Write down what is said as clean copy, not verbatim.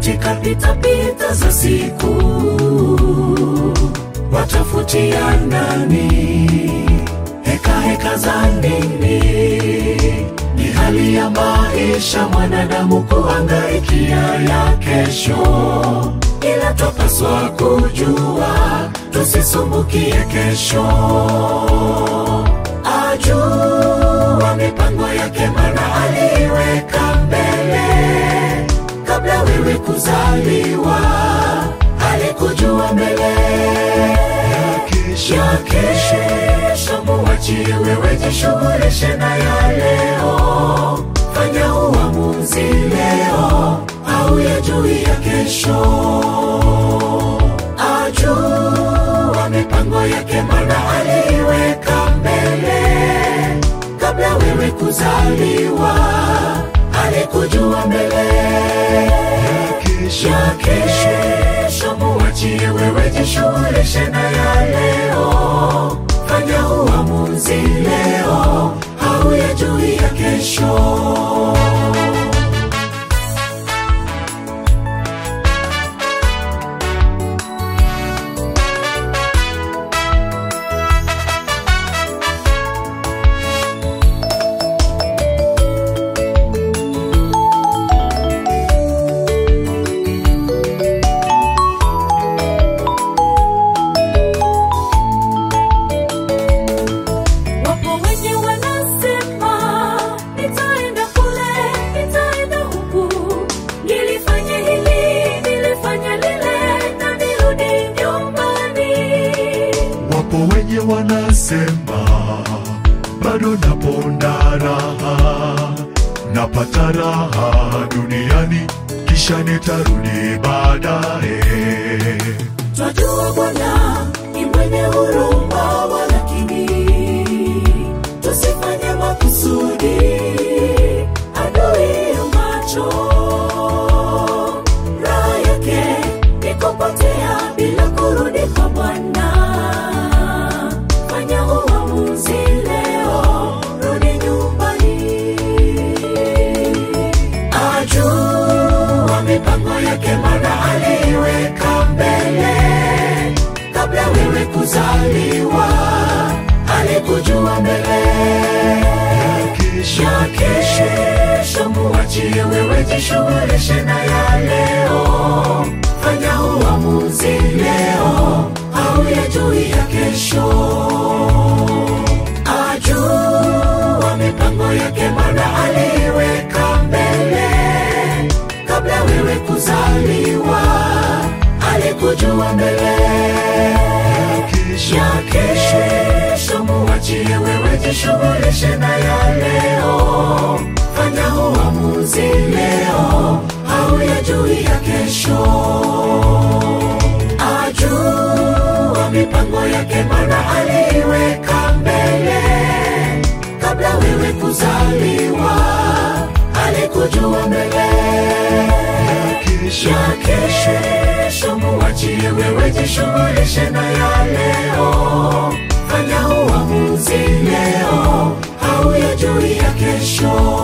katika pita za siku, watafutia nani? Heka za nini? Ni hali ya maisha mwanadamu kuhangaikia ya kesho, ila tupaswa kujua tusisumbukie kesho. Ajua mipango yake maana aliweka mbele kabla wewe kuzaliwa. Alikujua mbele ya kesho, muachie wewe jishughulishe na ya leo. Fanya uamuzi leo au ya juu ya kesho. Ajua mipango yake maana aliweka mbele kabla wewe kuzaliwa. Alikujua mbele ya kesho, muachie wewe jishughulishe na ya leo. Fanya uamuzi leo au ya juu ya kesho. Wenye wanasema bado naponda raha, napata raha duniani kisha nitarudi baadaye. Twajua Bwana ni mwenye huruma, walakini tusifanye makusudi adui ya macho. Raha yake ni kupotea bila kurudi kwa Bwana. Mipango yake maana aliweka mbele kabla wewe kuzaliwa. Alikujua mbele ya kesho, muachie wewe jishughulishe na ya leo. Fanya uamuzi leo au ya juu ya kesho. Ajua mipango yake maana aliweka mbele kabla wewe kuzaliwa. Alikujua mbele ya kesho, muachie wewe jishughulishe na ya leo. Fanya uamuzi leo au ya juu ya kesho. Ajua mipango yake maana aliweka mbele kabla wewe kuzaliwa. Alikujua mbele ya kesho, muachie wewe jishughulishe na ya leo. Fanya uamuzi leo au ya juu ya kesho.